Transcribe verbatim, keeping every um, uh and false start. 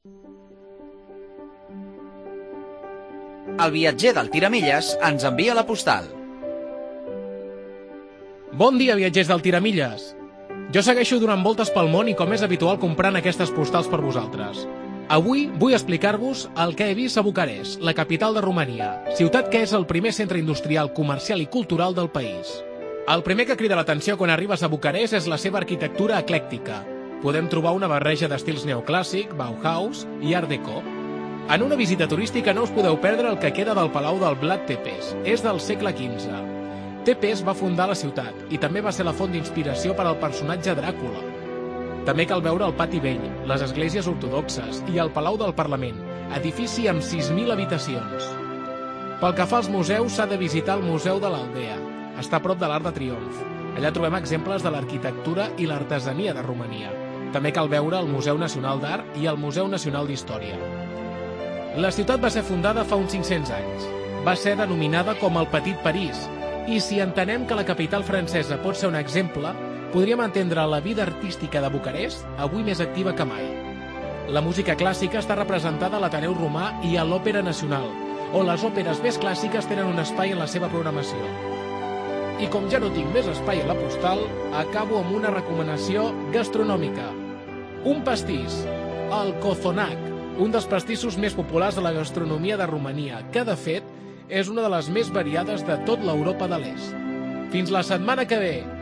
El viatger del Tiramilles ens envia la postal. Bon dia, viatgers del Tiramilles. Jo segueixo donant voltes pel món i, com és habitual, comprant aquestes postals per vosaltres. Avui vull explicar-vos el que he vist a Bucarest, la capital de Romania, ciutat que és el primer centre industrial, comercial i cultural del país. El primer que crida l'atenció quan arribes a Bucarest és la seva arquitectura eclèctica. Podem trobar una barreja d'estils neoclàssic, Bauhaus i Art Deco. En una visita turística no us podeu perdre el que queda del Palau del Vlad Tepes. És del segle quinze. Tepes va fundar la ciutat i també va ser la font d'inspiració per al personatge Dràcula. També cal veure el Pati Vell, les esglésies ortodoxes i el Palau del Parlament, edifici amb sis mil habitacions. Pel que fa als museus, s'ha de visitar el Museu de l'Aldea. Està a prop de l'Arc de Triomf. Allà trobem exemples de l'arquitectura i l'artesania de Romania. També cal veure el Museu Nacional d'Art i el Museu Nacional d'Història. La ciutat va ser fundada fa uns cinc-cents anys. Va ser denominada com el Petit París, i si entenem que la capital francesa pot ser un exemple, podríem entendre la vida artística de Bucarest avui més activa que mai. La música clàssica està representada a l'Ateneu Romà i a l'Òpera Nacional, on les òperes més clàssiques tenen un espai en la seva programació. I com ja no tinc més espai a la postal, acabo amb una recomanació gastronòmica. Un pastís, el cozonac, un dels pastissos més populars de la gastronomia de Romania, que de fet és una de les més variades de tot l'Europa de l'Est. Fins la setmana que ve!